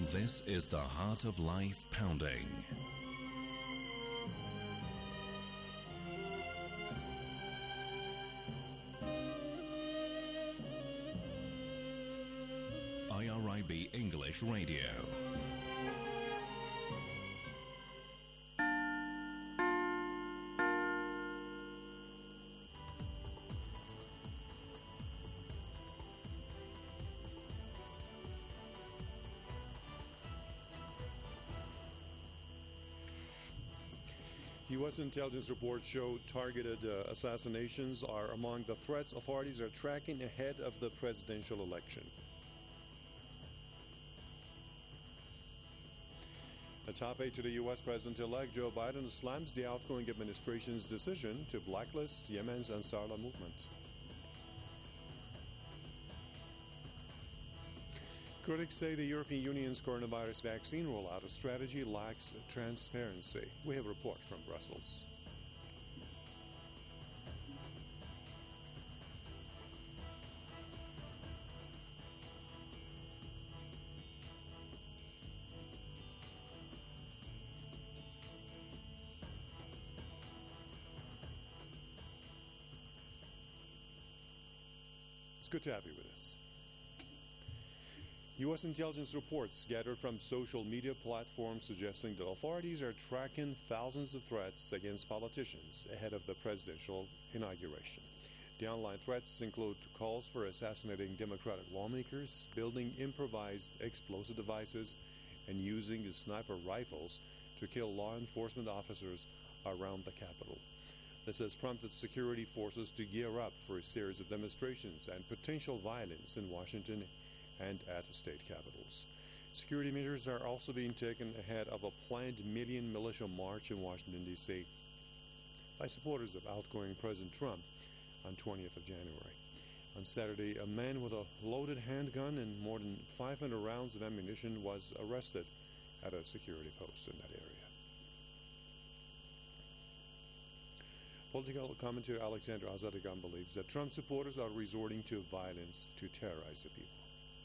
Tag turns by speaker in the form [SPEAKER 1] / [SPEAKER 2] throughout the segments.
[SPEAKER 1] This is the Heart of Life Pounding. IRIB English Radio.
[SPEAKER 2] U.S. intelligence reports show targeted assassinations are among the threats authorities are tracking ahead of the presidential election. A top aide to the U.S. President-elect Joe Biden slams the outgoing administration's decision to blacklist Yemen's Ansarullah movement. Critics say the European Union's coronavirus vaccine rollout strategy lacks transparency. We have a report from Brussels. It's good to have you with us. U.S. intelligence reports gathered from social media platforms suggesting that authorities are tracking thousands of threats against politicians ahead of the presidential inauguration. The online threats include calls for assassinating Democratic lawmakers, building improvised explosive devices, and using sniper rifles to kill law enforcement officers around the Capitol. This has prompted security forces to gear up for a series of demonstrations and potential violence in Washington and at state capitals. Security measures are also being taken ahead of a planned million militia march in Washington, D.C. by supporters of outgoing President Trump on 20th of January. On Saturday, a man with a loaded handgun and more than 500 rounds of ammunition was arrested at a security post in that area. Political commentator Alexander Azadigan believes that Trump supporters are resorting to violence to terrorize the people.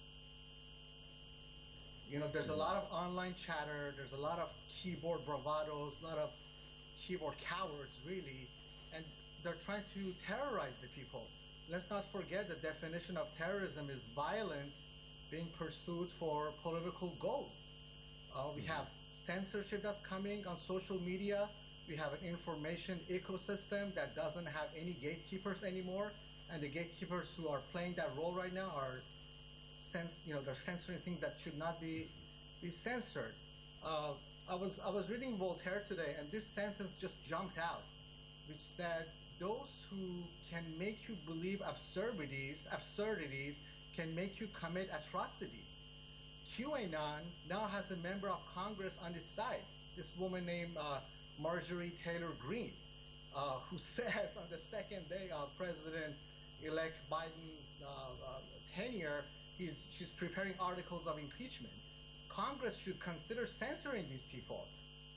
[SPEAKER 3] You know, there's a lot of online chatter, there's a lot of keyboard bravados, a lot of keyboard cowards, really, and they're trying to terrorize the people. Let's not forget the definition of terrorism is violence being pursued for political goals. We have censorship that's coming on social media. We have an information ecosystem that doesn't have any gatekeepers anymore, and the gatekeepers who are playing that role right now are they're censoring things that should not be censored. I was reading Voltaire today, and this sentence just jumped out, which said, "Those who can make you believe absurdities can make you commit atrocities." QAnon now has a member of Congress on its side. This woman named Marjorie Taylor Greene, who says on the second day of President-elect Biden's tenure, she's preparing articles of impeachment. Congress should consider censoring these people.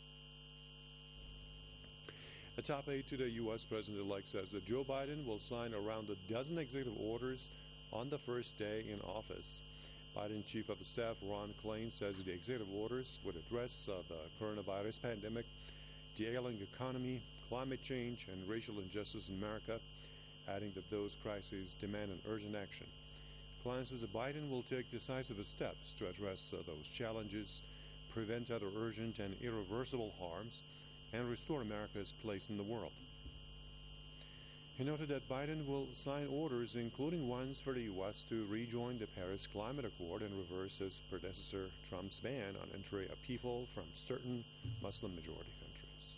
[SPEAKER 2] A top aide to the U.S. President-elect says that Joe Biden will sign around a dozen executive orders on the first day in office. Biden Chief of Staff Ron Klain says the executive orders would address the coronavirus pandemic, the ailing economy, climate change, and racial injustice in America, adding that those crises demand an urgent action. Klein says that Biden will take decisive steps to address those challenges, prevent other urgent and irreversible harms, and restore America's place in the world. He noted that Biden will sign orders, including ones for the U.S. to rejoin the Paris Climate Accord and reverse his predecessor Trump's ban on entry of people from certain Muslim-majority countries.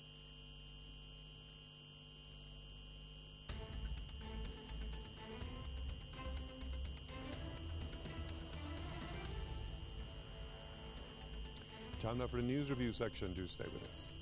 [SPEAKER 2] Time now for the news review section. Do stay with us.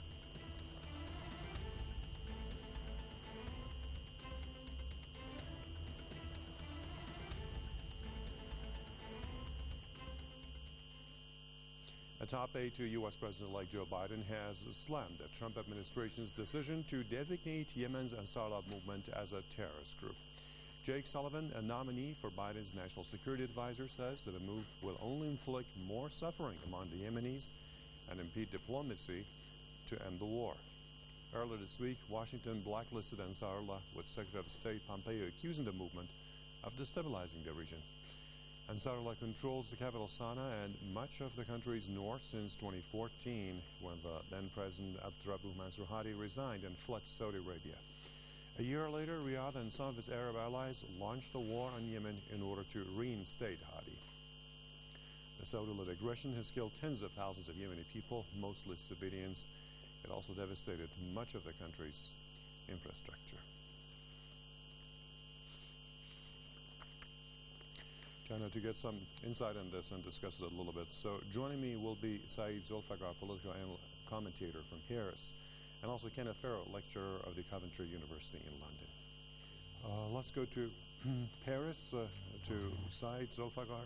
[SPEAKER 2] A top aide to U.S. President-elect Joe Biden has slammed the Trump administration's decision to designate Yemen's Ansarullah movement as a terrorist group. Jake Sullivan, a nominee for Biden's national security advisor, says that the move will only inflict more suffering among the Yemenis and impede diplomacy to end the war. Earlier this week, Washington blacklisted Ansarullah, with Secretary of State Pompeo accusing the movement of destabilizing the region. Ansarullah controls the capital Sana'a and much of the country's north since 2014, when the then-President Abdrabbuh Mansur Hadi resigned and fled to Saudi Arabia. A year later, Riyadh and some of its Arab allies launched a war on Yemen in order to reinstate Hadi. The Saudi-led aggression has killed tens of thousands of Yemeni people, mostly civilians. It also devastated much of the country's infrastructure. China, to get some insight on this and discuss it a little bit. So joining me will be Saeed Zulfikar, political commentator from Paris, and also Kenneth Farrow, lecturer of the Coventry University in London. Let's go to Paris, to Saeed Zulfikar.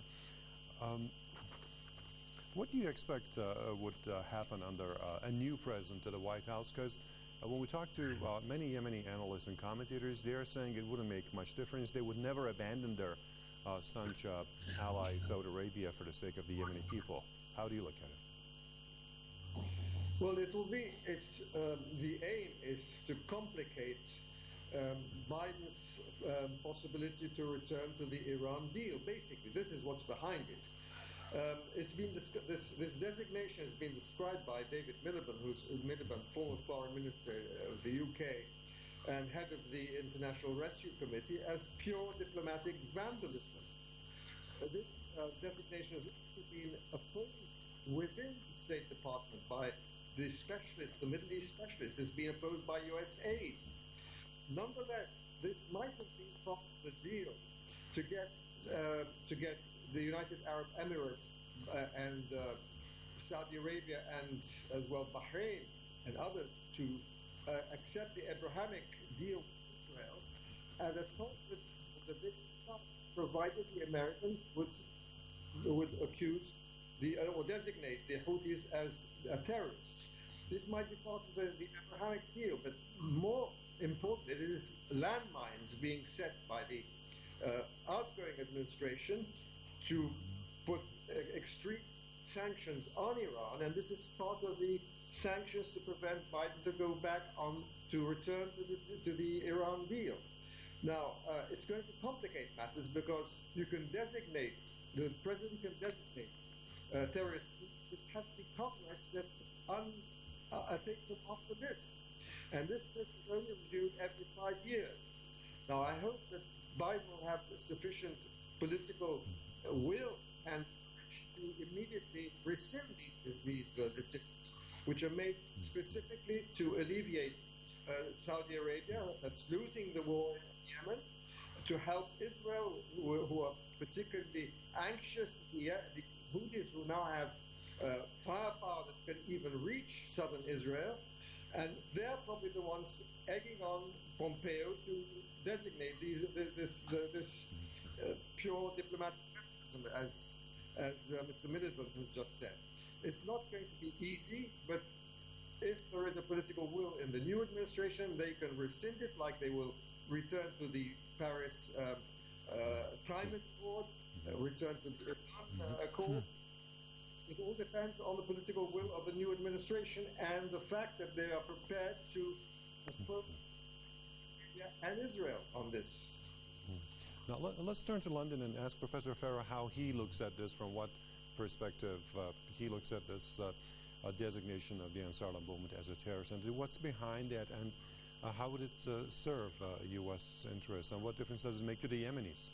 [SPEAKER 2] What do you expect would happen under a new president at the White House? Because when we talk to many Yemeni analysts and commentators, they are saying it wouldn't make much difference. They would never abandon their staunch ally Saudi Arabia for the sake of the Yemeni people. How do you look at it?
[SPEAKER 4] Well, the aim is to complicate Biden's possibility to return to the Iran deal. Basically, this is what's behind it. This designation has been described by David Miliband, former foreign minister of the UK and head of the International Rescue Committee, as pure diplomatic vandalism. This designation has also been opposed within the State Department by the specialists, the Middle East specialists. It's been opposed by US aid. Nonetheless, this might have been part of the deal to get the United Arab Emirates and Saudi Arabia and as well Bahrain and others to accept the Abrahamic deal with Israel, and a talk with the big South, provided the Americans would accuse or designate the Houthis as terrorists. This might be part of the Abrahamic deal, but more important, it is landmines being set by the outgoing administration to put extreme sanctions on Iran, and this is part of the sanctions to prevent Biden to go back on to return to the Iran deal. Now, it's going to complicate matters because the president can designate terrorists. It has to be Congress that takes them off the list, and this list is only reviewed every 5 years. Now, I hope that Biden will have sufficient political will and to immediately rescind these decisions, which are made specifically to alleviate Saudi Arabia, that's losing the war in Yemen, to help Israel, who are particularly anxious, the Houthis who now have firepower that can even reach southern Israel, and they're probably the ones egging on Pompeo to designate this pure diplomatic mechanism, as Mr. Miliband has just said. It's not going to be easy, but if there is a political will in the new administration, they can rescind it, like they will return to the Paris Climate Accord, return to the Iran Accord. It all depends on the political will of the new administration and the fact that they are prepared to support Syria and Israel on this.
[SPEAKER 2] Now, let's turn to London and ask Professor Farrow how he looks at this, from what perspective he looks at this designation of the Ansarullah movement as a terrorist entity. What's behind that, and how would it serve U.S. interests, and what difference does it make to the Yemenis?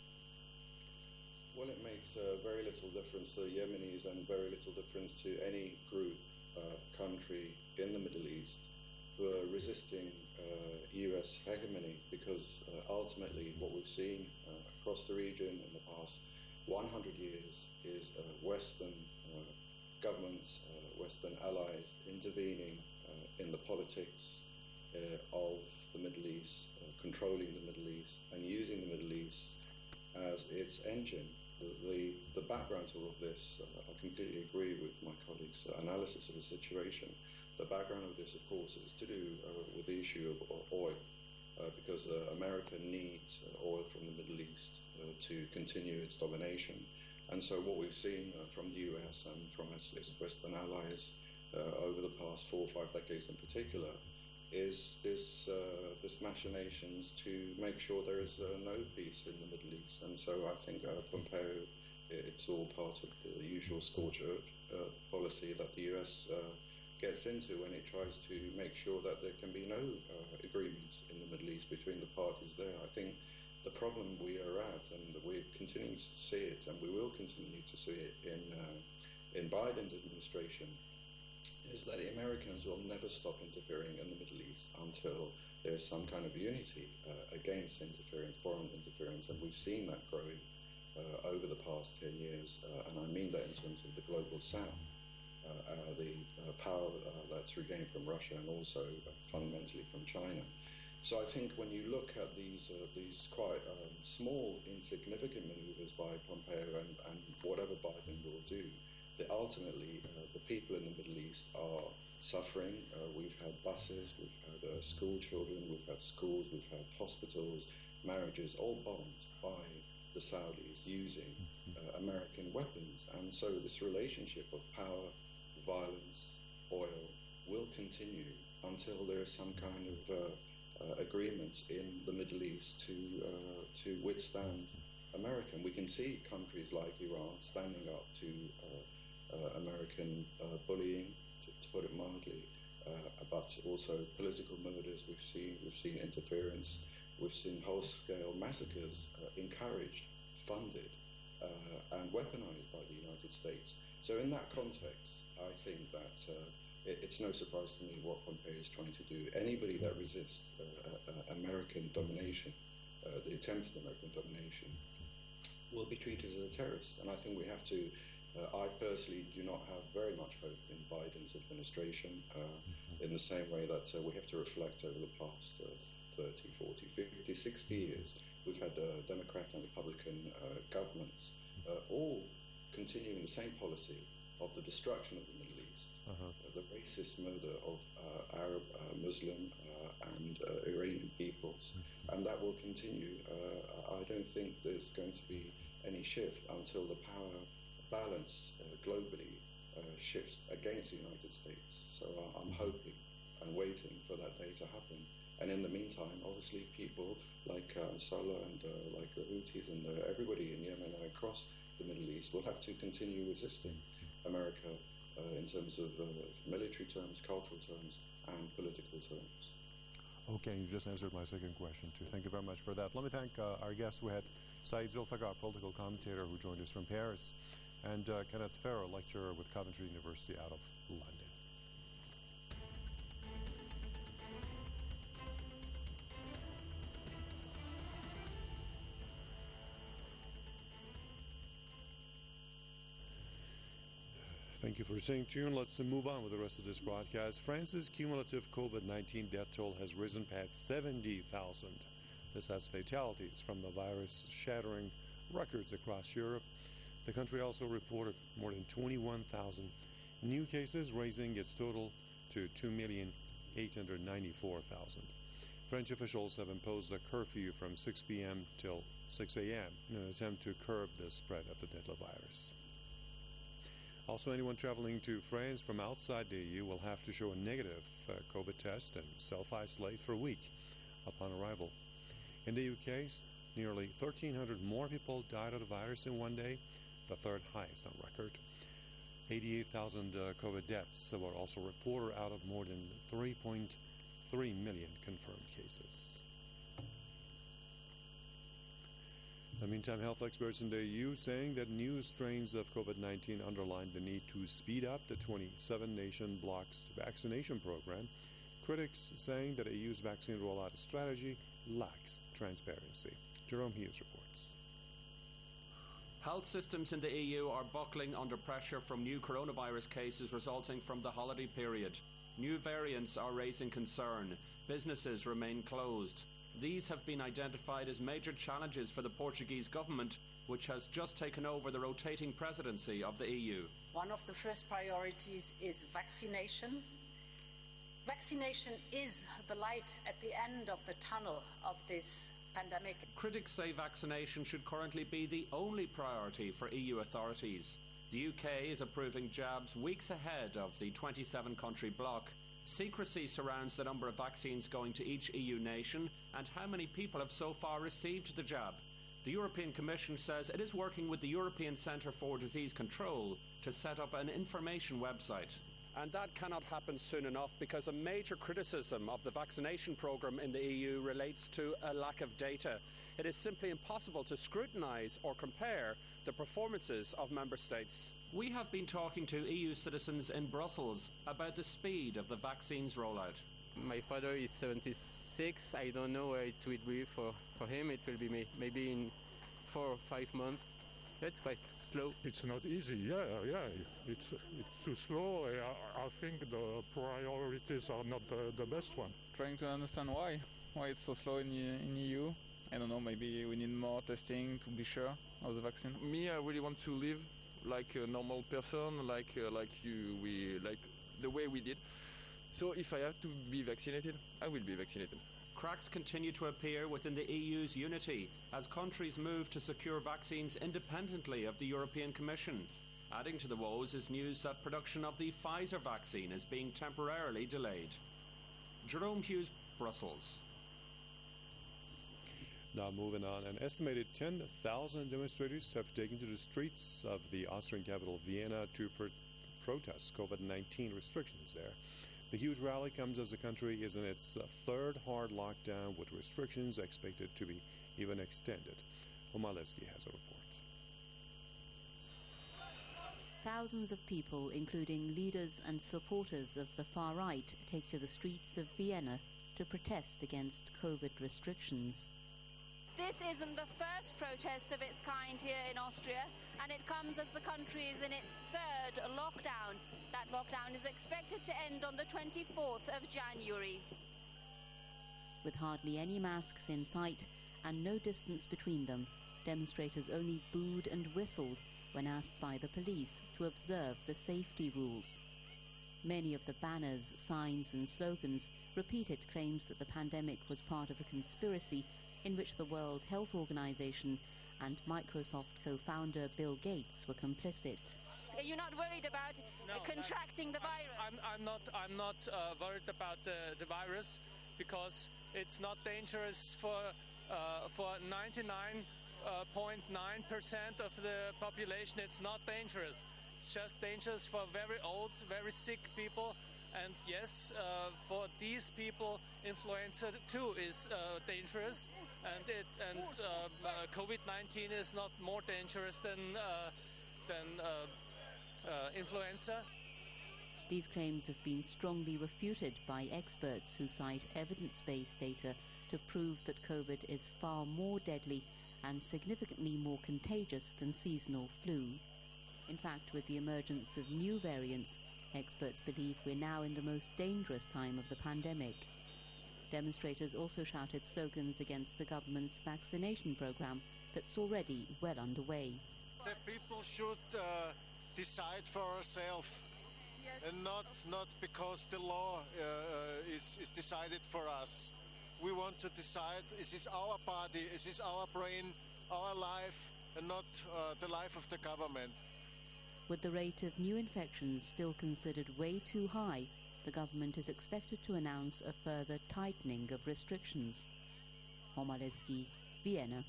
[SPEAKER 5] Well, it makes very little difference to the Yemenis and very little difference to any group, country in the Middle East who are resisting U.S. hegemony, because ultimately what we've seen across the region in the past 100 years is Western governments, Western allies intervening in the politics of the Middle East, controlling the Middle East and using the Middle East as its engine. The background to all of this, I completely agree with my colleagues' analysis of the situation. The background of this, of course, is to do with the issue of oil. because America needs oil from the Middle East to continue its domination. And so what we've seen from the US and from its Western allies over the past 4 or 5 decades in particular is this machinations to make sure there is no peace in the Middle East. And so I think Pompeo, it's all part of the usual scorched earth policy that the US gets into when it tries to make sure that there can be no agreements in the Middle East between the parties there. I think the problem we are at, and we're continuing to see it, and we will continue to see it in Biden's administration, is that the Americans will never stop interfering in the Middle East until there's some kind of unity against interference, foreign interference, and we've seen that growing over the past 10 years, and I mean that in terms of the global south. The power that's regained from Russia and also fundamentally from China. So I think when you look at these quite small, insignificant maneuvers by Pompeo and whatever Biden will do, that ultimately the people in the Middle East are suffering. We've had buses, we've had school children, we've had schools, we've had hospitals, marriages, all bombed by the Saudis using American weapons. And so this relationship of power, violence, oil will continue until there is some kind of agreement in the Middle East to withstand America. We can see countries like Iran standing up to American bullying, to put it mildly, but also political murders. We've seen interference. We've seen whole-scale massacres encouraged, funded, and weaponized by the United States. So in that context, I think that it's no surprise to me what Pompeo is trying to do. Anybody that resists American domination, the attempted American domination, will be treated as a terrorist. And I think we have to, I personally do not have very much hope in Biden's administration, in the same way that we have to reflect over the past 30, 40, 50, 60 years. We've had Democrat and Republican governments all continuing the same policy of the destruction of the Middle East, the racist murder of Arab, Muslim, and Iranian peoples, and that will continue. I don't think there's going to be any shift until the power balance globally shifts against the United States. So I'm hoping and waiting for that day to happen. And in the meantime, obviously, people like Ansarallah and like the Houthis and everybody in Yemen and across the Middle East will have to continue resisting America in terms of military terms, cultural terms, and political terms.
[SPEAKER 2] Okay, you just answered my second question, too. Thank you very much for that. Let me thank our guests. We had Saeed Zulfikar, political commentator who joined us from Paris, and Kenneth Farrow, lecturer with Coventry University out of London. Thank you for staying tuned. Let's move on with the rest of this broadcast. France's cumulative COVID-19 death toll has risen past 70,000. This has fatalities from the virus shattering records across Europe. The country also reported more than 21,000 new cases, raising its total to 2,894,000. French officials have imposed a curfew from 6 p.m. till 6 a.m. in an attempt to curb the spread of the deadly virus. Also, anyone traveling to France from outside the EU will have to show a negative COVID test and self-isolate for a week upon arrival. In the UK, nearly 1,300 more people died of the virus in one day, the third highest on record. 88,000 COVID deaths were also reported out of more than 3.3 million confirmed cases. In the meantime, health experts in the EU saying that new strains of COVID-19 underline the need to speed up the 27-nation bloc's vaccination program. Critics saying that the EU's vaccine rollout strategy lacks transparency. Jerome Hughes reports.
[SPEAKER 6] Health systems in the EU are buckling under pressure from new coronavirus cases resulting from the holiday period. New variants are raising concern. Businesses remain closed. These have been identified as major challenges for the Portuguese government, which has just taken over the rotating presidency of the EU.
[SPEAKER 7] One of the first priorities is vaccination. Vaccination is the light at the end of the tunnel of this pandemic.
[SPEAKER 6] Critics say vaccination should currently be the only priority for EU authorities. The UK is approving jabs weeks ahead of the 27-country bloc. Secrecy surrounds the number of vaccines going to each EU nation and how many people have so far received the jab. The European Commission says it is working with the European Centre for Disease Control to set up an information website. And that cannot happen soon enough because a major criticism of the vaccination programme in the EU relates to a lack of data. It is simply impossible to scrutinise or compare the performances of member states. We have been talking to EU citizens in Brussels about the speed of the vaccines rollout.
[SPEAKER 8] My father is 76. I don't know where it will be for him. It will be maybe in 4 or 5 months. That's quite slow.
[SPEAKER 9] It's not easy, yeah. It's too slow. I think the priorities are not the best one.
[SPEAKER 10] Trying to understand why it's so slow in EU. I don't know, maybe we need more testing to be sure of the vaccine.
[SPEAKER 11] Me, I really want to live like a normal person, like the way we did. So if I have to be vaccinated, I will be vaccinated.
[SPEAKER 6] Cracks continue to appear within the EU's unity as countries move to secure vaccines independently of the European Commission. Adding to the woes is news that production of the Pfizer vaccine is being temporarily delayed. Jerome Hughes, Brussels.
[SPEAKER 2] Now moving on, an estimated 10,000 demonstrators have taken to the streets of the Austrian capital Vienna to protest COVID-19 restrictions there. The huge rally comes as the country is in its third hard lockdown, with restrictions expected to be even extended. Omar Lesky has a report.
[SPEAKER 12] Thousands of people, including leaders and supporters of the far right, take to the streets of Vienna to protest against COVID restrictions.
[SPEAKER 13] This isn't the first protest of its kind here in Austria, and it comes as the country is in its third lockdown. That lockdown is expected to end on the 24th of January.
[SPEAKER 12] With hardly any masks in sight and no distance between them, demonstrators only booed and whistled when asked by the police to observe the safety rules. Many of the banners, signs and slogans repeated claims that the pandemic was part of a conspiracy in which the World Health Organization and Microsoft co-founder Bill Gates were complicit.
[SPEAKER 13] You're not worried about contracting the virus?
[SPEAKER 14] I'm not worried about the virus because it's not dangerous for 99.9% of the population. It's not dangerous. It's just dangerous for very old, very sick people. And yes, for these people, influenza too is dangerous, and COVID-19 is not more dangerous than influenza.
[SPEAKER 12] These claims have been strongly refuted by experts who cite evidence-based data to prove that COVID is far more deadly and significantly more contagious than seasonal flu. In fact, with the emergence of new variants, experts believe we're now in the most dangerous time of the pandemic. Demonstrators also shouted slogans against the government's vaccination program that's already well underway.
[SPEAKER 15] The people should decide for ourselves, and not because the law is decided for us. We want to decide, is this our body, is this our brain, our life, and not the life of the government.
[SPEAKER 12] With the rate of new infections still considered way too high, the government is expected to announce a further tightening of restrictions. Omar Lesky, Vienna.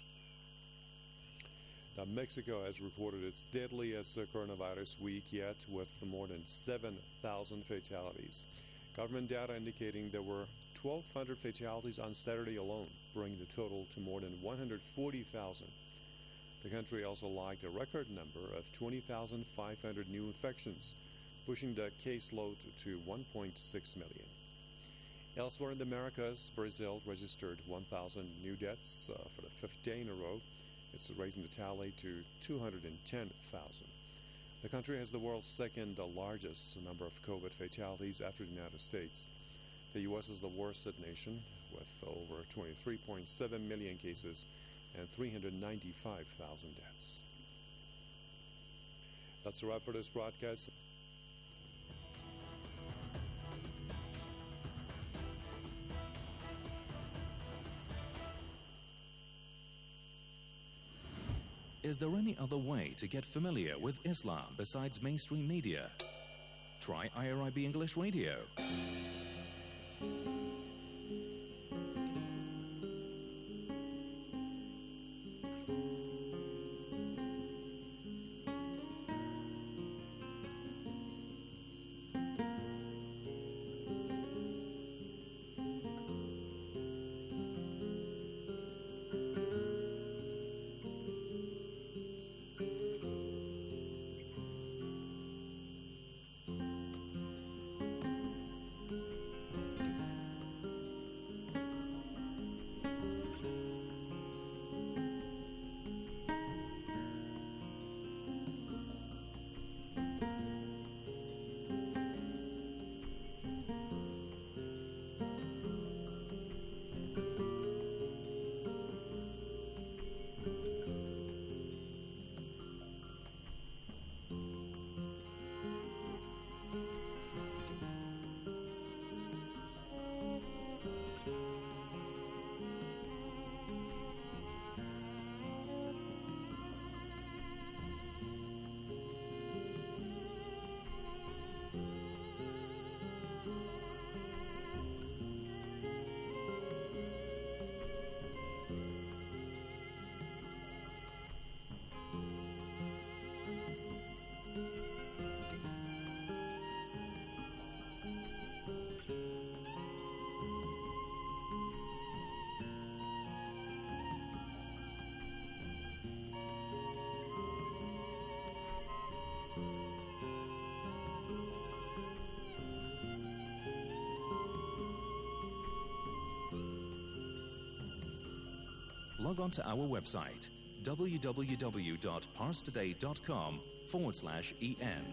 [SPEAKER 2] Now, Mexico has recorded its deadliest coronavirus week yet, with more than 7,000 fatalities. Government data indicating there were 1,200 fatalities on Saturday alone, bringing the total to more than 140,000. The country also logged a record number of 20,500 new infections, pushing the caseload to 1.6 million. Elsewhere in the Americas, Brazil registered 1,000 new deaths for the fifth day in a row. It's raising the tally to 210,000. The country has the world's second largest number of COVID fatalities after the United States. The U.S. is the worst hit nation, with over 23.7 million cases and 395,000 deaths. That's a wrap for this broadcast.
[SPEAKER 1] Is there any other way to get familiar with Islam besides mainstream media? Try IRIB English Radio. Log on to our website, www.parstoday.com/en.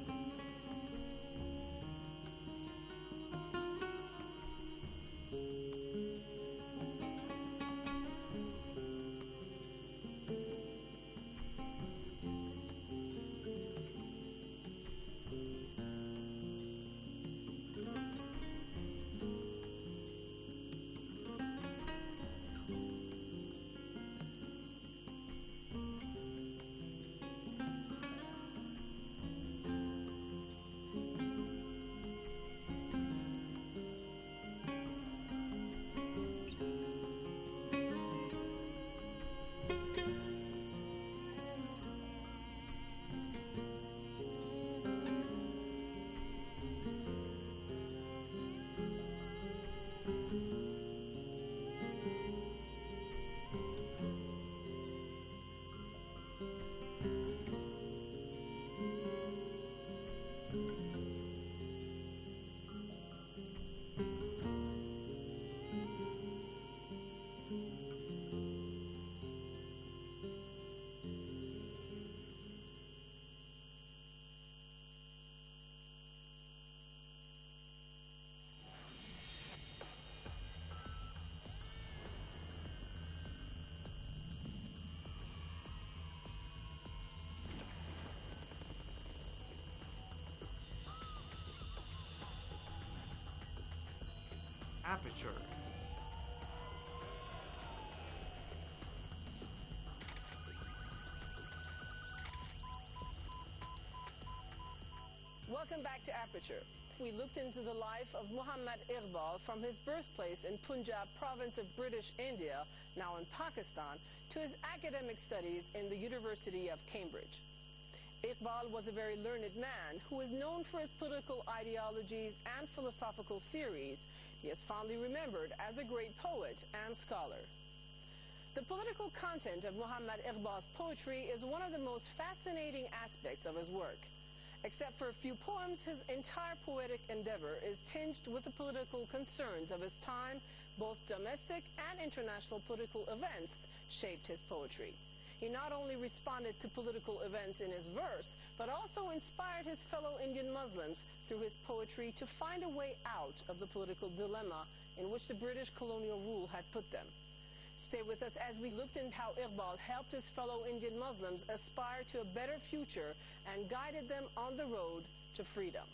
[SPEAKER 16] Aperture.
[SPEAKER 17] Welcome back to Aperture. We looked into the life of Muhammad Iqbal from his birthplace in Punjab province of British India, now in Pakistan, to his academic studies in the University of Cambridge. Iqbal was a very learned man who is known for his political ideologies and philosophical theories. He is fondly remembered as a great poet and scholar. The political content of Muhammad Iqbal's poetry is one of the most fascinating aspects of his work. Except for a few poems, his entire poetic endeavor is tinged with the political concerns of his time. Both domestic and international political events shaped his poetry. He not only responded to political events in his verse, but also inspired his fellow Indian Muslims through his poetry to find a way out of the political dilemma in which the British colonial rule had put them. Stay with us as we looked into how Iqbal helped his fellow Indian Muslims aspire to a better future and guided them on the road to freedom.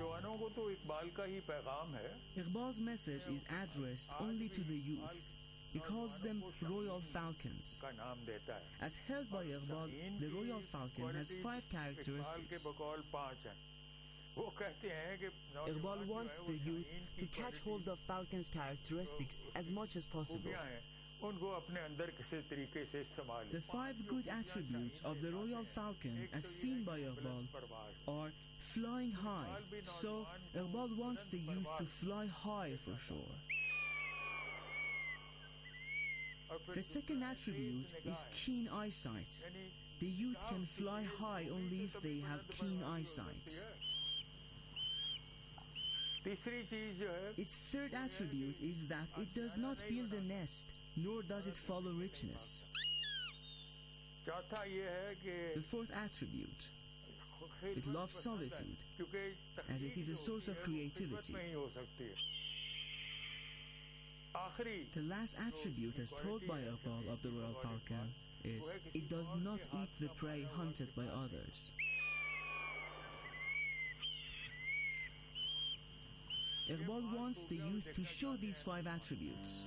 [SPEAKER 18] Iqbal's message is addressed only to the youth.
[SPEAKER 16] He calls them royal falcons. As held by Iqbal, the royal falcon has 5 characteristics. Iqbal wants the youth to catch hold of falcon's characteristics as much as possible. The 5 good attributes of the royal falcon, as seen by Iqbal, are flying high. So Iqbal wants the youth to fly high for sure. The second attribute is keen eyesight. The youth can fly high only if they have keen eyesight. Its third attribute is that it does not build a nest, nor does it follow richness. The fourth attribute, it loves solitude, as it is a source of creativity. The last attribute, as told by Iqbal of the royal falcon, is it does not eat the prey hunted by others. Iqbal wants the youth to show these 5 attributes.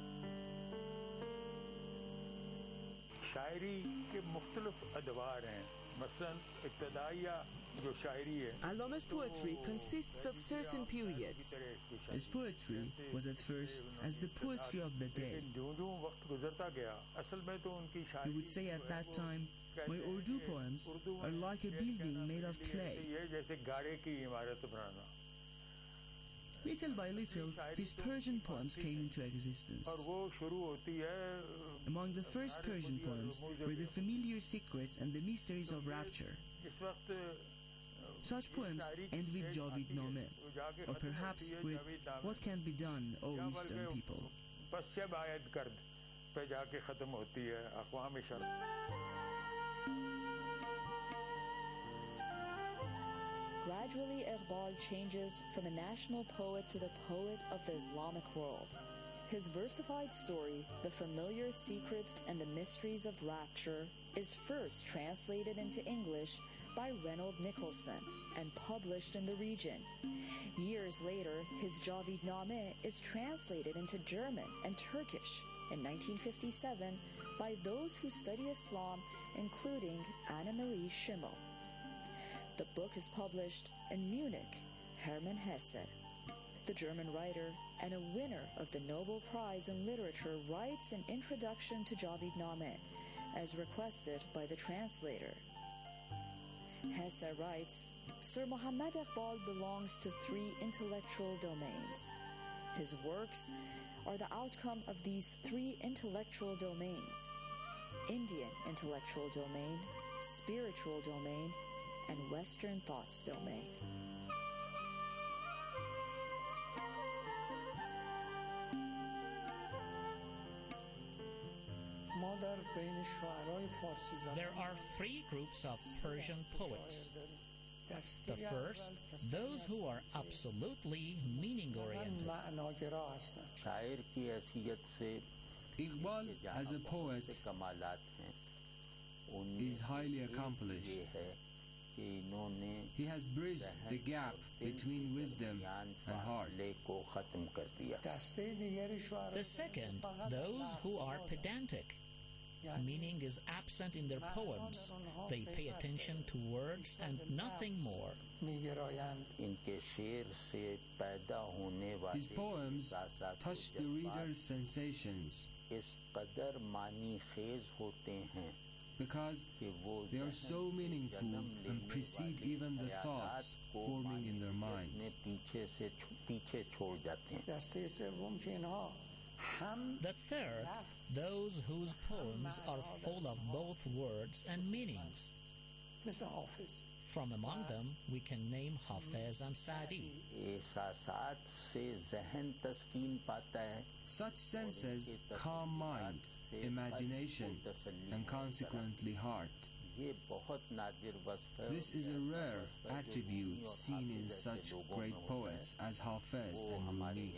[SPEAKER 18] Allama's poetry consists of certain periods.
[SPEAKER 16] His poetry was at first as the poetry of the day. He would say at that time, my Urdu poems are like a building made of clay. Little by little, his Persian poems came into existence. Among the first Persian poems were the familiar secrets and the mysteries of rapture. Such poems end with Javidname, or perhaps with What Can Be Done, O Eastern People.
[SPEAKER 19] Gradually, Iqbal changes from a national poet to the poet of the Islamic world. His versified story, The Familiar Secrets and the Mysteries of Rapture, is first translated into English by Reynold Nicholson and published in the region. Years later, his Javidname is translated into German and Turkish in 1957 by those who study Islam, including Anna-Marie Schimmel. The book is published in Munich, Hermann Hesse. The German writer and a winner of the Nobel Prize in Literature writes an introduction to Javidname, as requested by the translator. Hesse writes, Sir Muhammad Iqbal belongs to 3 intellectual domains. His works are the outcome of these 3 intellectual domains: Indian intellectual domain, spiritual domain, and Western thoughts domain.
[SPEAKER 20] There are 3 groups of Persian poets. The first, those who are absolutely meaning-oriented.
[SPEAKER 21] Iqbal, as a poet, is highly accomplished. He has bridged the gap between wisdom and heart.
[SPEAKER 20] The second, those who are pedantic. Meaning is absent in their poems. They pay attention to words and nothing more.
[SPEAKER 21] His poems touch the reader's sensations because they are so meaningful and precede even the thoughts forming in their minds.
[SPEAKER 20] The third, those whose poems are full of both words and meanings. From among them, we can name Hafez and Sa'di.
[SPEAKER 21] Such senses calm mind, imagination, and consequently heart. This is a rare attribute seen in such great poets as Hafez and Rumi.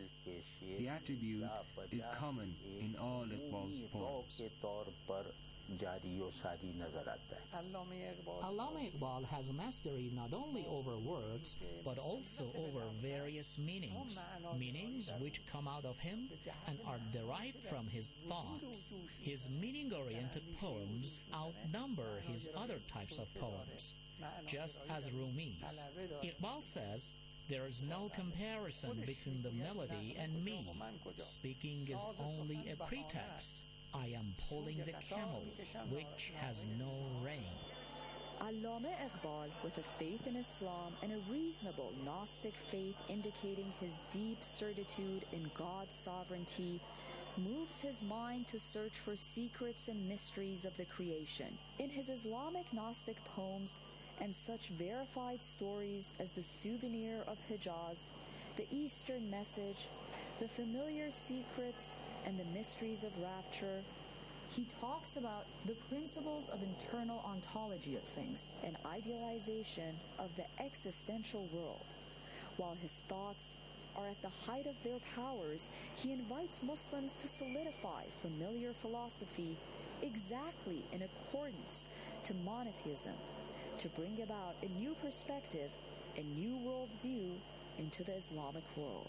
[SPEAKER 21] The attribute is common in all Iqbal's poems.
[SPEAKER 3] जारी और सारी नजर आता है।
[SPEAKER 20] Allama Iqbal has mastery not only over words but also over various meanings which come out of him and are derived from his thoughts. His meaning-oriented poems outnumber his other types of poems, just as Rumi's. Iqbal says, "There is no comparison between the melody and me. Speaking is only a pretext. I am pulling the camel, which has no rein."
[SPEAKER 19] Allama Iqbal, with a faith in Islam and a reasonable Gnostic faith indicating his deep certitude in God's sovereignty, moves his mind to search for secrets and mysteries of the creation. In his Islamic Gnostic poems and such verified stories as The Souvenir of Hijaz, The Eastern Message, The Familiar Secrets, and The Mysteries of Rapture, he talks about the principles of internal ontology of things and idealization of the existential world. While his thoughts are at the height of their powers, he invites Muslims to solidify familiar philosophy exactly in accordance to monotheism, to bring about a new perspective, a new worldview into the Islamic world.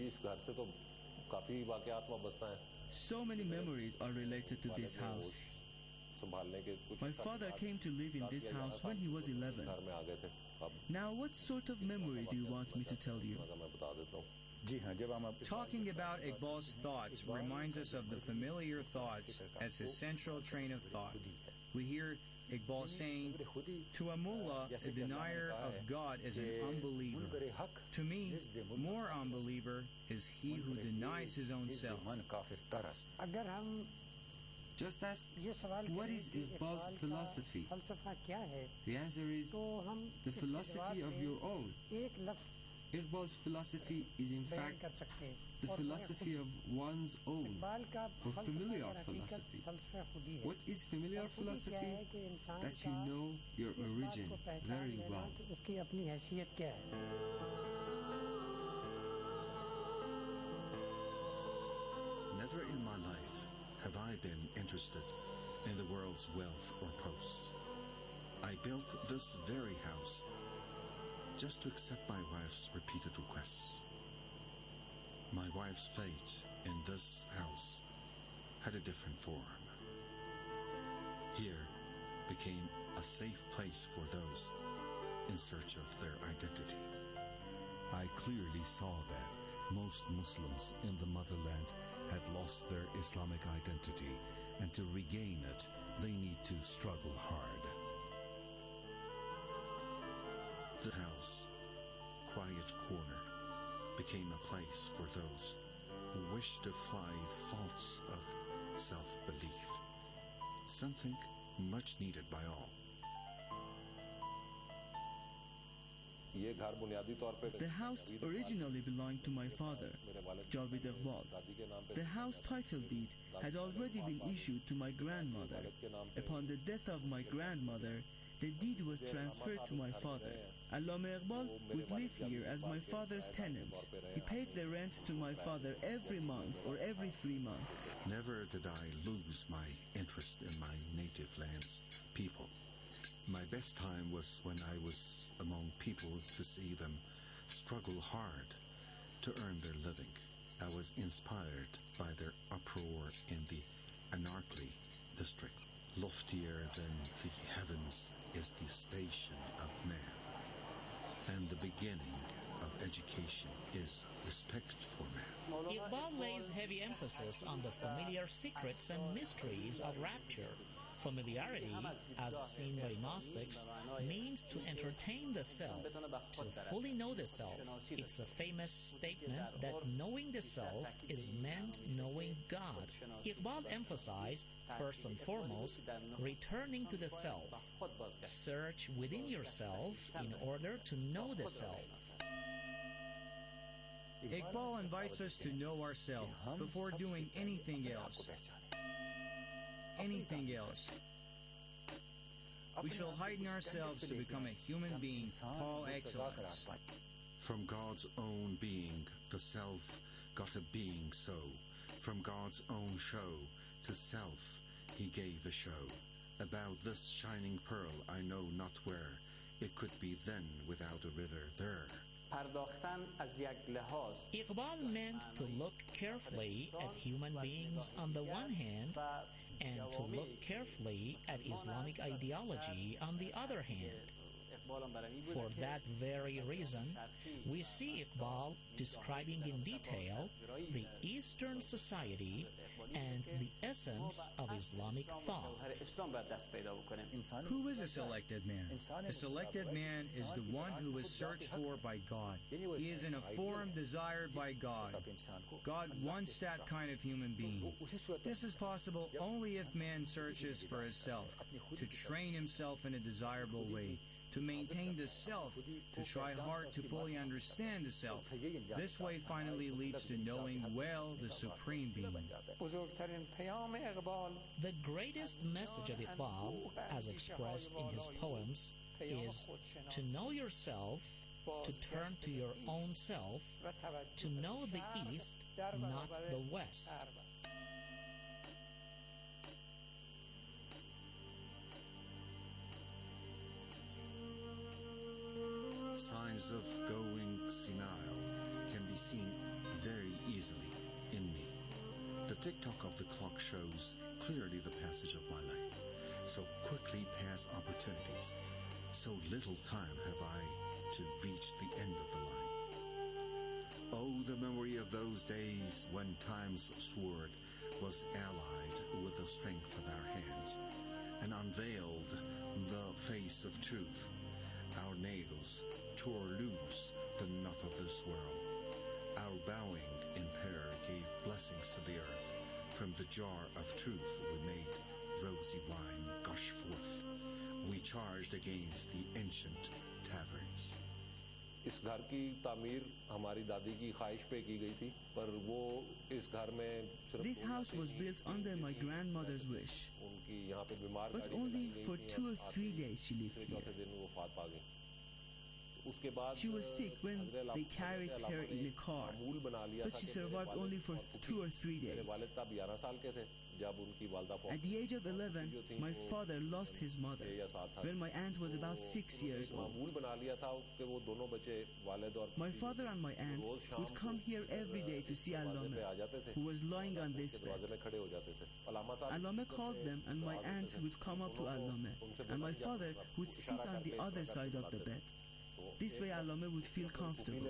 [SPEAKER 16] So many memories are related to this house. My father came to live in this house when he was 11. Now, what sort of memory do you want me to tell you?
[SPEAKER 22] Talking about Iqbal's thoughts reminds us of the familiar thoughts as his central train of thought. We hear Iqbal saying, "To a mullah, a denier of God is an unbeliever. To me, more unbeliever is he who denies his own self."
[SPEAKER 21] Just ask, what is Iqbal's philosophy? The answer is, the philosophy of your own. Iqbal's philosophy is in fact the philosophy of one's own, or familiar philosophy. What is familiar philosophy? That you know your origin very well.
[SPEAKER 23] Never in my life have I been interested in the world's wealth or posts. I built this very house just to accept my wife's repeated requests. My wife's fate in this house had a different form. Here became a safe place for those in search of their identity. I clearly saw that most Muslims in the motherland had lost their Islamic identity, and to regain it, they need to struggle hard. The house, quiet corner, became a place for those who wish to fly thoughts of self-belief, something much needed by all.
[SPEAKER 16] The house originally belonged to my father, Javid Iqbal. The house title deed had already been issued to my grandmother. Upon the death of my grandmother, the deed was transferred to my father. Allama Iqbal would live here as my father's tenant. He paid the rent to my father every month or every 3 months.
[SPEAKER 23] Never did I lose my interest in my native land's people. My best time was when I was among people to see them struggle hard to earn their living. I was inspired by their uproar in the Anarkli district. Loftier than the heavens is the station of man, and the beginning of education is respect for man.
[SPEAKER 20] Iqbal lays heavy emphasis on the familiar secrets and mysteries of rapture. Familiarity, as seen by Gnostics, means to entertain the self, to fully know the self. It's a famous statement that knowing the self is meant knowing God. Iqbal emphasized, first and foremost, returning to the self. Search within yourself in order to know the self.
[SPEAKER 22] Iqbal invites us to know ourselves before doing anything else. Anything else. We shall heighten ourselves to become a human being, par excellence.
[SPEAKER 23] From God's own being, the self got a being so. From God's own show to self, he gave a show. About this shining pearl I know not where. It could be then without a river there.
[SPEAKER 20] Iqbal meant to look carefully at human beings on the one hand and to look carefully at Islamic ideology on the other hand. For that very reason, we see Iqbal describing in detail the Eastern society and the essence of Islamic thought.
[SPEAKER 22] Who is a selected man? A selected man is the one who is searched for by God. He is in a form desired by God. God wants that kind of human being. This is possible only if man searches for himself, to train himself in a desirable way, to maintain the self, to try hard to fully understand the self. This way finally leads to knowing well the Supreme Being.
[SPEAKER 20] The greatest message of Iqbal, as expressed in his poems, is to know yourself, to turn to your own self, to know the East, not the West.
[SPEAKER 23] Signs of going senile can be seen very easily in me. The tick-tock of the clock shows clearly the passage of my life. So quickly pass opportunities. So little time have I to reach the end of the line. Oh, the memory of those days when time's sword was allied with the strength of our hands and unveiled the face of truth. Our nails tore loose the knot of this world. Our bowing in prayer gave blessings to the earth. From the jar of truth we made rosy wine gush forth. We charged against the ancient taverns.
[SPEAKER 4] इस घर की तामीर हमारी दादी की ख्वाहिश पे की गई थी, पर वो इस घर में सिर्फ
[SPEAKER 16] This house was built under my grandmother's wish,
[SPEAKER 4] उनकी यहाँ पे बीमार
[SPEAKER 16] but only for 2 or 3 days she lived here.
[SPEAKER 4] चौथे दिन वो वफात पा गई. उसके बाद
[SPEAKER 16] She was sick when they carried her in a car, but she survived only for 2 or 3 days.
[SPEAKER 4] वालिद तब 11 साल के थे जब उनकी वालिदा फौत.
[SPEAKER 16] At the age of 11, my father lost his mother when my aunt was about 6 years old.
[SPEAKER 4] मामूल बना लिया था कि वो दोनों बच्चे वालिद और
[SPEAKER 16] My father and my aunt would come here every day to see Allame, who was lying on this bed. Allame called them and my aunt would come up to Allame, and my father would sit on the other side of the bed. This way Allame would feel comfortable.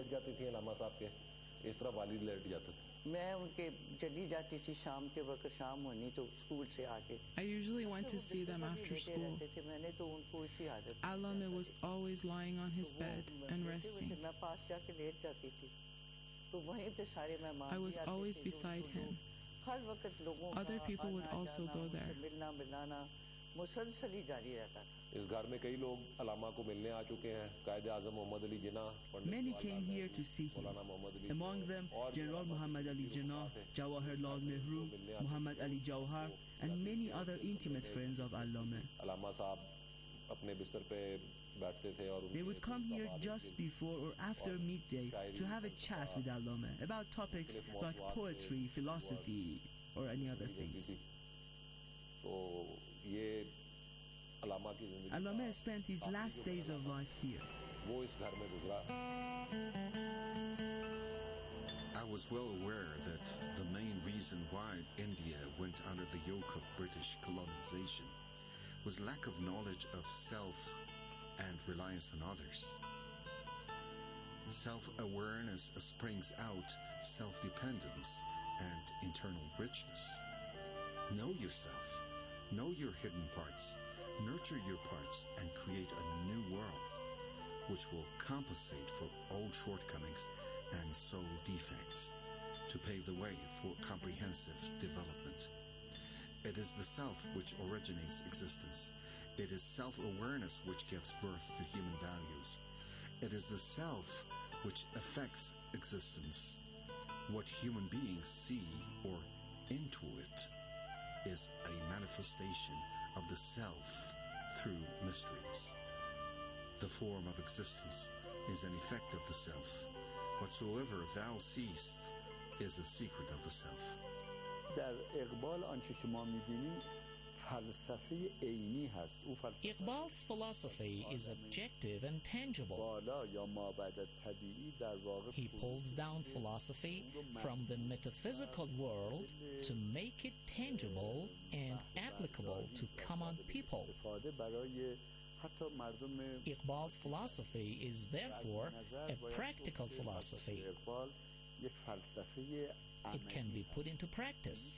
[SPEAKER 3] मैं उनके चली जाती थी शाम के वक्त, शाम होनी तो स्कूल से आके.
[SPEAKER 5] I usually went to see them after school.
[SPEAKER 3] मैंने तो उनको इसी आदत.
[SPEAKER 5] Allame was always lying on his bed and resting.
[SPEAKER 3] मैं पास जाके लेट जाती थी. तो वहीं पे सारे मेहमान.
[SPEAKER 5] I was always beside him.
[SPEAKER 3] हर वक्त लोगों
[SPEAKER 5] Other people would also go there.
[SPEAKER 3] मिलना मिलाना मुसलसल ही जारी रहता था.
[SPEAKER 4] इस घर में कई लोग अलामा को मिलने आ चुके हैं. कायदे आज़म Mohammad Ali Jinnah.
[SPEAKER 16] Many came here to see him. Among them, General Muhammad Ali Jinnah, Jawaharlal Nehru, Muhammad Ali Jawhar, and many other intimate friends of Allame.
[SPEAKER 4] अलामा साहब अपने बिस्तर पे बैठते थे और
[SPEAKER 16] They would come here just before or after midday to have a chat with Allame about topics like poetry, philosophy, or any other things.
[SPEAKER 4] तो ये
[SPEAKER 16] Allame spent his last days of life here.
[SPEAKER 23] I was well aware that the main reason why India went under the yoke of British colonization was lack of knowledge of self and reliance on others. Self-awareness springs out self-dependence and internal richness. Know yourself. Know your hidden parts. Nurture your parts and create a new world which will compensate for old shortcomings and soul defects to pave the way for comprehensive development. It is the self which originates existence. It is self-awareness which gives birth to human values. It is the self which affects existence. What human beings see or intuit is a manifestation of the self through mysteries. The form of existence is an effect of the self. Whatsoever thou seest is a secret of the self.
[SPEAKER 7] در اقبال آنچه شما می‌بینید
[SPEAKER 20] Iqbal's philosophy is objective and tangible. He pulls down philosophy from the metaphysical world to make it tangible and applicable to common people. Iqbal's philosophy is therefore a practical philosophy. It can be put into practice.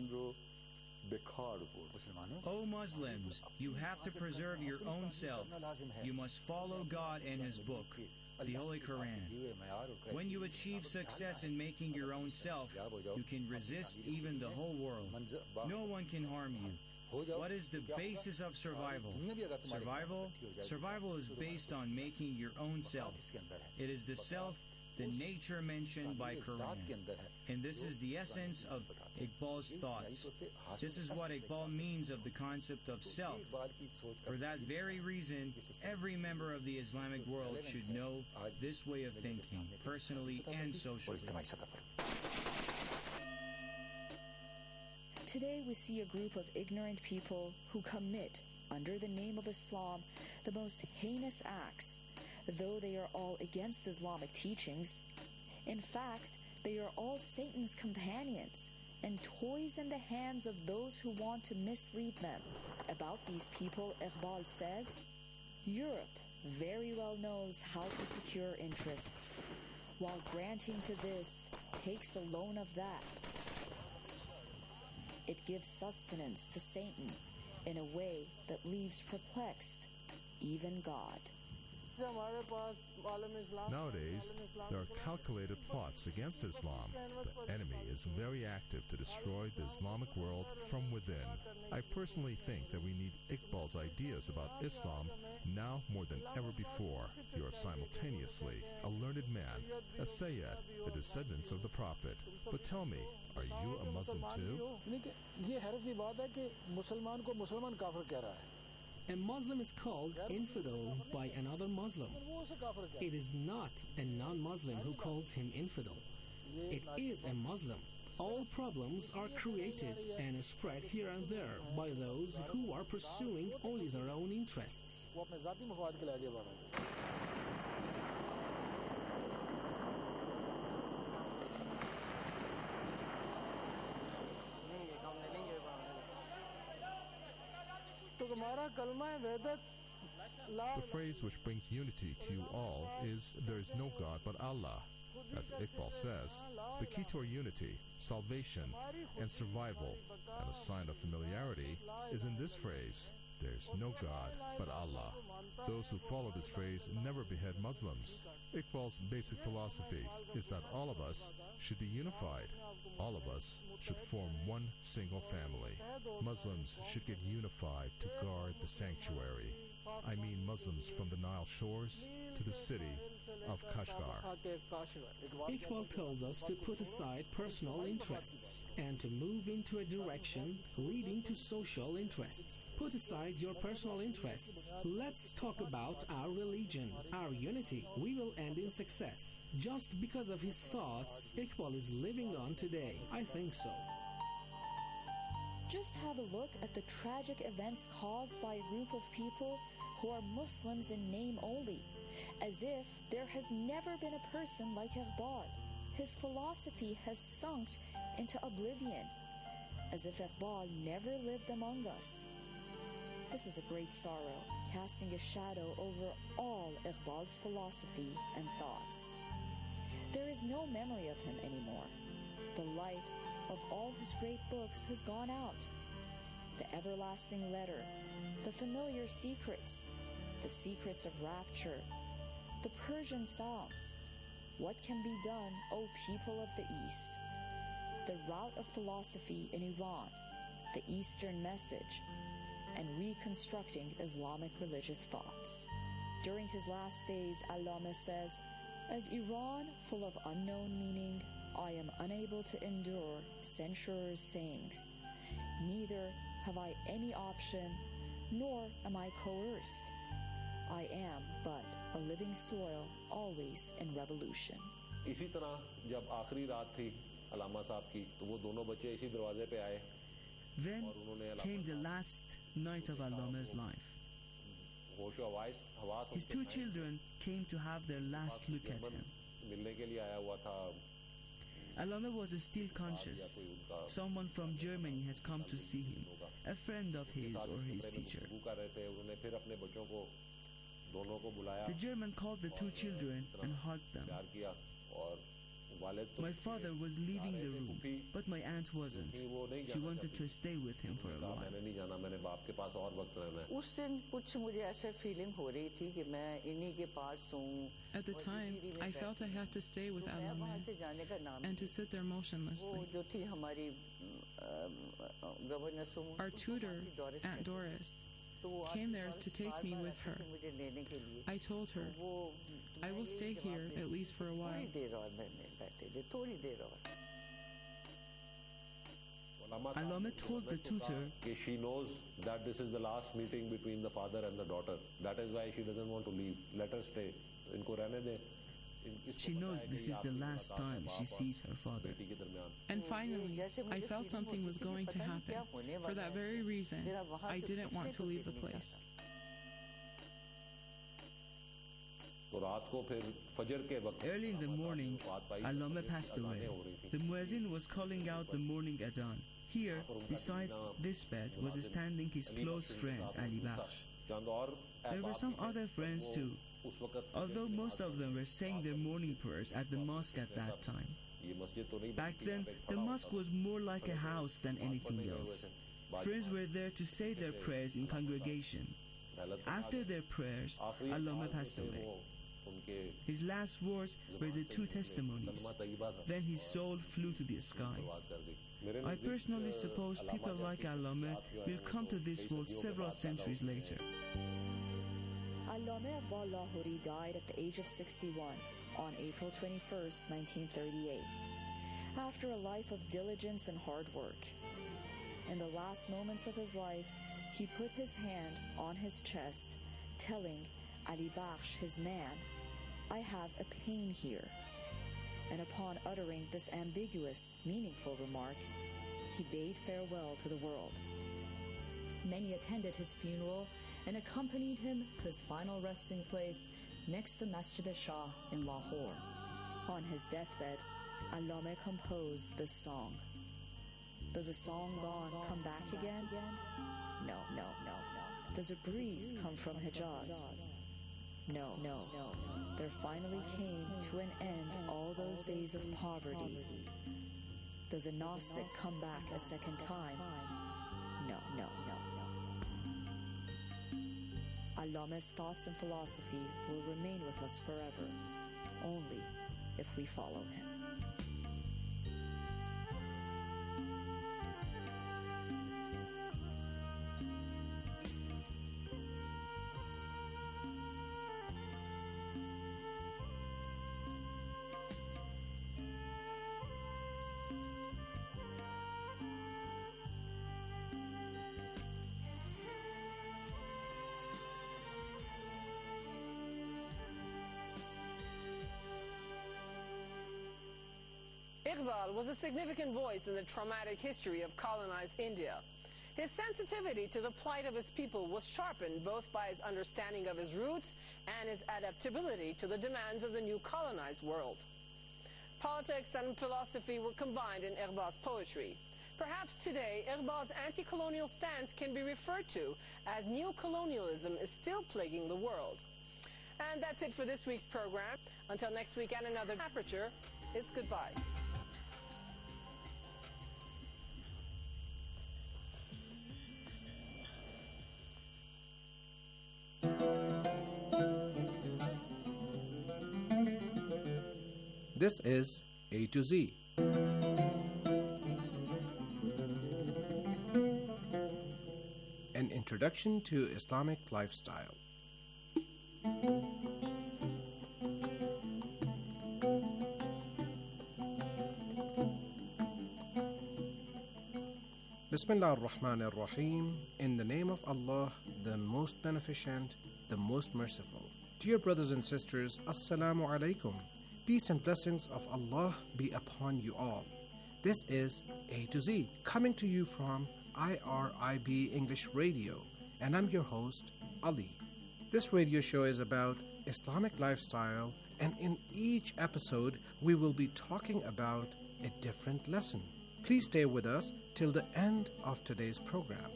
[SPEAKER 22] O Muslims, you have to preserve your own self. You must follow God and His book, the Holy Quran. When you achieve success in making your own self, you can resist even the whole world. No one can harm you. What is the basis of survival? Survival is based on making your own self. It is the self, the nature mentioned by Quran. And this is the essence of Iqbal's thoughts. This is what Iqbal means of the concept of self. For that very reason, every member of the Islamic world should know this way of thinking, personally and socially.
[SPEAKER 19] Today we see a group of ignorant people who commit, under the name of Islam, the most heinous acts, though they are all against Islamic teachings. In fact, they are all Satan's companions and toys in the hands of those who want to mislead them. About these people, Iqbal says, Europe very well knows how to secure interests, while granting to this takes a loan of that. It gives sustenance to Satan in a way that leaves perplexed even God.
[SPEAKER 7] Nowadays, there are calculated plots against Islam. The enemy is very active to destroy the Islamic world from within. I personally think that we need Iqbal's ideas about Islam now more than ever before. You are simultaneously a learned man, a Sayyid, the descendants of the Prophet. But tell me, are you a Muslim too?
[SPEAKER 8] A Muslim is called infidel by another Muslim. It is not a non-Muslim who calls him infidel. It is a Muslim. All problems are created and spread here and there by those who are pursuing only their own interests.
[SPEAKER 7] The phrase which brings unity to you all is, there is no God but Allah. As Iqbal says, the key to our unity, salvation, and survival, and a sign of familiarity, is in this phrase, there is no God but Allah. Those who follow this phrase never behead Muslims. Iqbal's basic philosophy is that all of us should be unified. All of us should form one single family. Muslims should get unified to guard the sanctuary. I mean Muslims from the Nile shores to the city of Kashgar.
[SPEAKER 8] Iqbal tells us to put aside personal interests and to move into a direction leading to social interests. Put aside your personal interests. Let's talk about our religion, our unity. We will end in success. Just because of his thoughts, Iqbal is living on today. I think so.
[SPEAKER 19] Just have a look at the tragic events caused by a group of people who are Muslims in name only, as if there has never been a person like Iqbal. His philosophy has sunk into oblivion, as if Iqbal never lived among us. This is a great sorrow, casting a shadow over all Iqbal's philosophy and thoughts. There is no memory of him anymore. The light of all his great books has gone out. The everlasting letter, the familiar secrets, the secrets of rapture, the Persian songs, what can be done, O people of the East, the route of philosophy in Iran, the Eastern message, and reconstructing Islamic religious thoughts. During his last days, Allama says, as Iran full of unknown meaning, I am unable to endure censurers' sayings. Neither have I any option, nor am I coerced. I am but a living soil, always in revolution.
[SPEAKER 4] इसी तरह जब आखिरी रात थी अलामा साहब की, तो वो दोनों बच्चे इसी दरवाजे पे आए.
[SPEAKER 16] Then came the last night of Allama's life. His two children came to have their last look at him. Allama was still conscious. Someone from Germany had come to see him, a friend of his or his teacher. The German called the two children and hugged them. My father was leaving the room, but my aunt wasn't. She wanted to stay with him for a while.
[SPEAKER 5] At the time, I felt I had to stay with Allama and to sit there motionlessly. Our tutor, Aunt Doris, came there to take me with her. I told her, I will stay here at least for a while.
[SPEAKER 16] Allama told the tutor
[SPEAKER 4] she knows that this is the last meeting between the father and the daughter. That is why she doesn't want to leave. Let her stay.
[SPEAKER 16] She knows this is the last time she sees her father.
[SPEAKER 5] And finally, I felt something was going to happen. For that very reason, I didn't want to leave the place.
[SPEAKER 16] Early in the morning, Allama passed away. The muezzin was calling out the morning adhan. Here, beside this bed, was standing his close friend, Ali Bakhsh. There were some other friends too, although most of them were saying their morning prayers at the mosque at that time. Back then, the mosque was more like a house than anything else. Friends were there to say their prayers in congregation. After their prayers, Allama passed away. His last words were the two testimonies. Then his soul flew to the sky. I personally suppose people like Allama will come to this world several centuries later.
[SPEAKER 19] Allama Iqbal Lahori died at the age of 61 on April 21st, 1938, after a life of diligence and hard work. In the last moments of his life, he put his hand on his chest, telling Ali Bakhsh, his man, I have a pain here. And upon uttering this ambiguous, meaningful remark, he bade farewell to the world. Many attended his funeral and accompanied him to his final resting place next to Masjid-e-Shah in Lahore. On his deathbed, Allama composed this song. Does a song gone come back again? No. Does a breeze come from Hijaz? No. There finally came to an end all those days of poverty. Does a Gnostic come back a second time? No. Allama's thoughts and philosophy will remain with us forever, only if we follow him.
[SPEAKER 17] Iqbal was a significant voice in the traumatic history of colonized India. His sensitivity to the plight of his people was sharpened both by his understanding of his roots and his adaptability to the demands of the new colonized world. Politics and philosophy were combined in Iqbal's poetry. Perhaps today, Iqbal's anti-colonial stance can be referred to as neo-colonialism is still plaguing the world. And that's it for this week's program. Until next week and another Aperture, it's goodbye.
[SPEAKER 9] This is A to Z. An introduction to Islamic lifestyle. Bismillah ar-Rahman ar-Rahim. In the name of Allah, the most beneficent, the most merciful. Dear brothers and sisters, Assalamu alaikum. Peace and blessings of Allah be upon you all. This is A to Z, coming to you from IRIB English Radio, and I'm your host, Ali. This radio show is about Islamic lifestyle, and in each episode, we will be talking about a different lesson. Please stay with us till the end of today's program.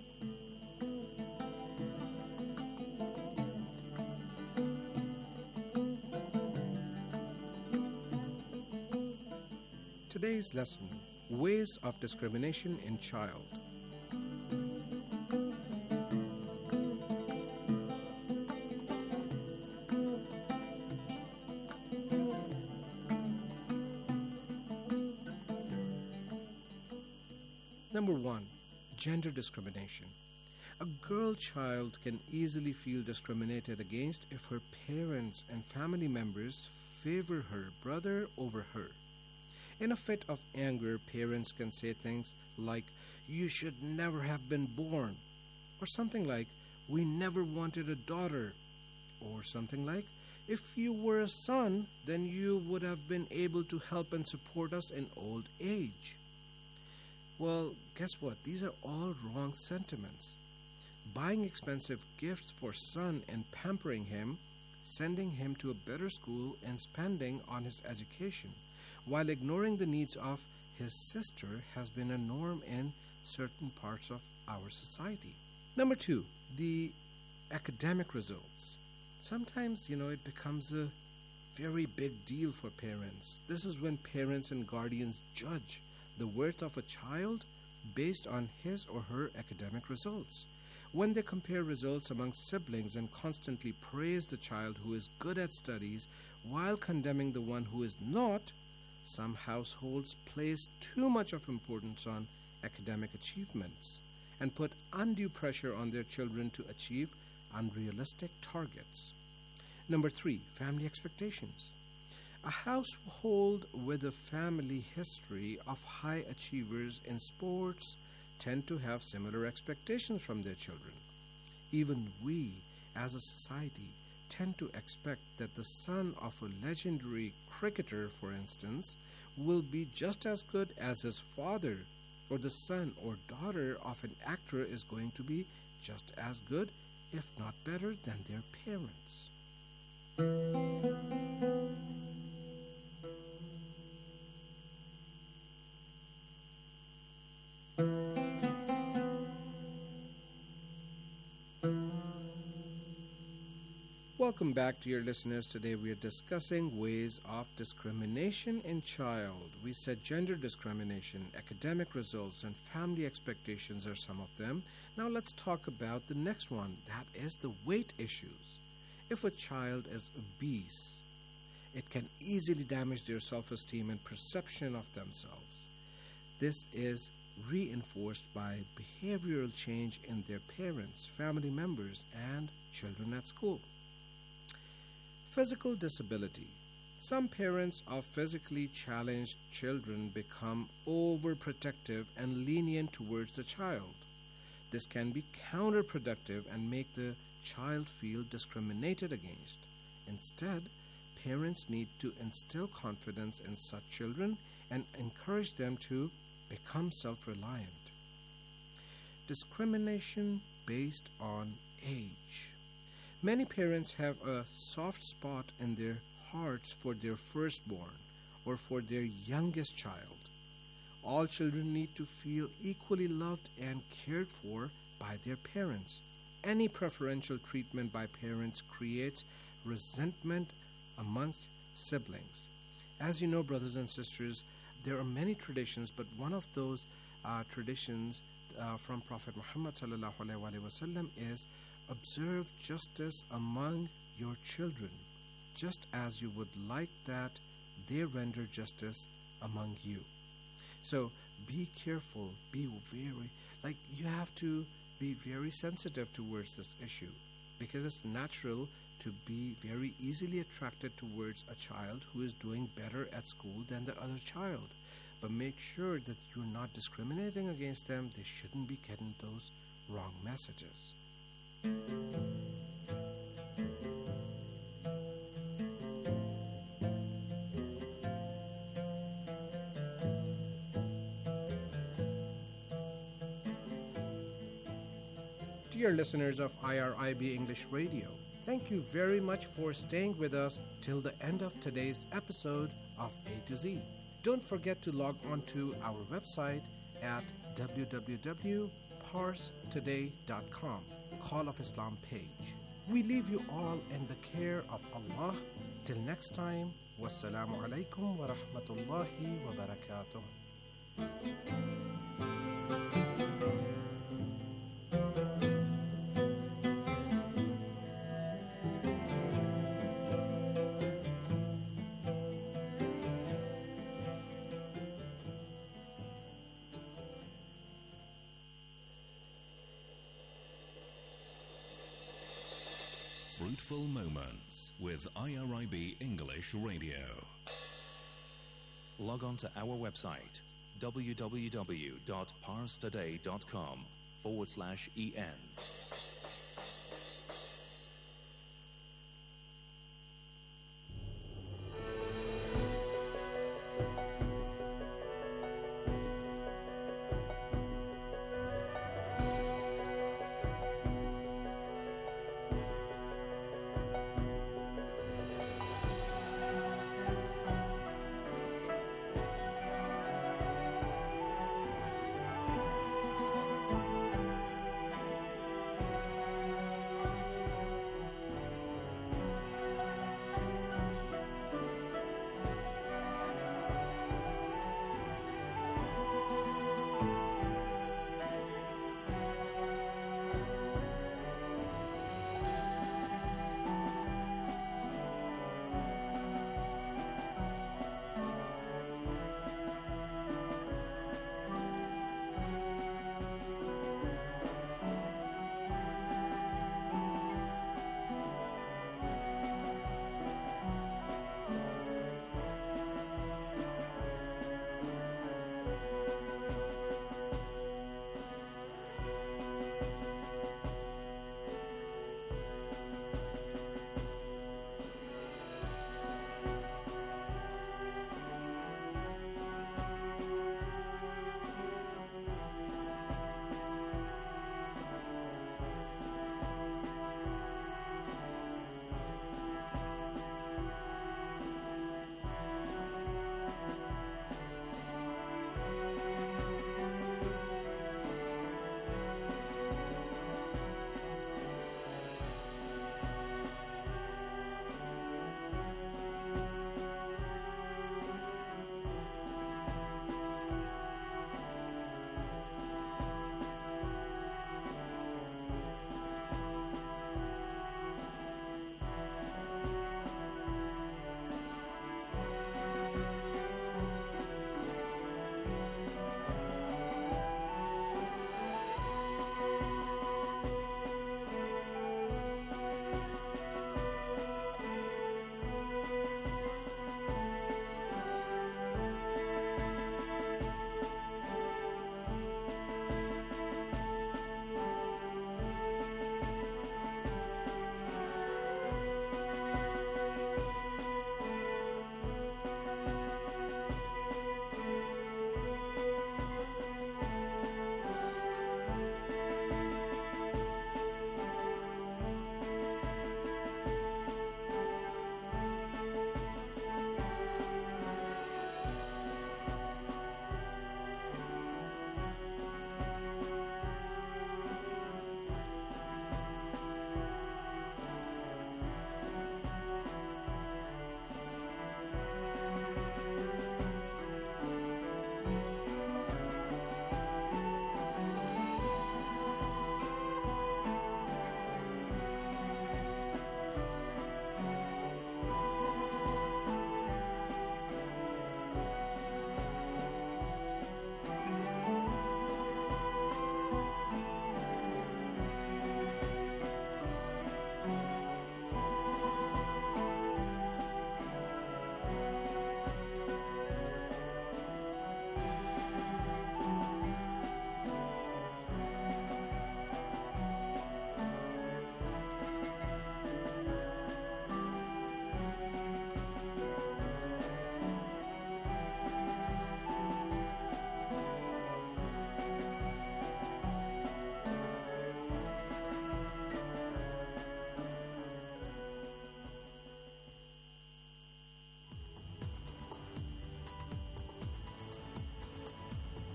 [SPEAKER 9] Today's lesson, Ways of Discrimination in Child. Number 1, gender discrimination. A girl child can easily feel discriminated against if her parents and family members favor her brother over her. In a fit of anger, parents can say things like, "You should never have been born," or something like, "We never wanted a daughter," or something like, "If you were a son, then you would have been able to help and support us in old age." Well, guess what? These are all wrong sentiments. Buying expensive gifts for son and pampering him, sending him to a better school and spending on his education, while ignoring the needs of his sister has been a norm in certain parts of our society. Number 2, the academic results. Sometimes, it becomes a very big deal for parents. This is when parents and guardians judge the worth of a child based on his or her academic results. When they compare results among siblings and constantly praise the child who is good at studies while condemning the one who is not, some households place too much of importance on academic achievements and put undue pressure on their children to achieve unrealistic targets. Number 3, family expectations. A household with a family history of high achievers in sports tend to have similar expectations from their children. Even we, as a society, tend to expect that the son of a legendary cricketer, for instance, will be just as good as his father, or the son or daughter of an actor is going to be just as good, if not better, than their parents. Welcome back, dear listeners. Today we are discussing ways of discrimination in child. We said gender discrimination, academic results, and family expectations are some of them. Now let's talk about the next one, that is the weight issues. If a child is obese, it can easily damage their self-esteem and perception of themselves. This is reinforced by behavioral change in their parents, family members, and children at school. Physical disability. Some parents of physically challenged children become overprotective and lenient towards the child. This can be counterproductive and make the child feel discriminated against. Instead, parents need to instill confidence in such children and encourage them to become self-reliant. Discrimination based on age. Many parents have a soft spot in their hearts for their firstborn or for their youngest child. All children need to feel equally loved and cared for by their parents. Any preferential treatment by parents creates resentment amongst siblings. As you know, brothers and sisters, there are many traditions, but one of those traditions from Prophet Muhammad ﷺ is observe justice among your children, just as you would like that they render justice among you. So be careful, you have to be very sensitive towards this issue, because it's natural to be very easily attracted towards a child who is doing better at school than the other child. But make sure that you're not discriminating against them. They shouldn't be getting those wrong messages. Dear listeners of IRIB English Radio, thank you very much for staying with us till the end of today's episode of A to Z. Don't forget to log on to our website at www.parstoday.com, Call of Islam page. We leave you all in the care of Allah. Till next time, wassalamu alaikum wa rahmatullahi wa barakatuh.
[SPEAKER 1] Fruitful Moments with IRIB English Radio. Log on to our website www.parstoday.com/en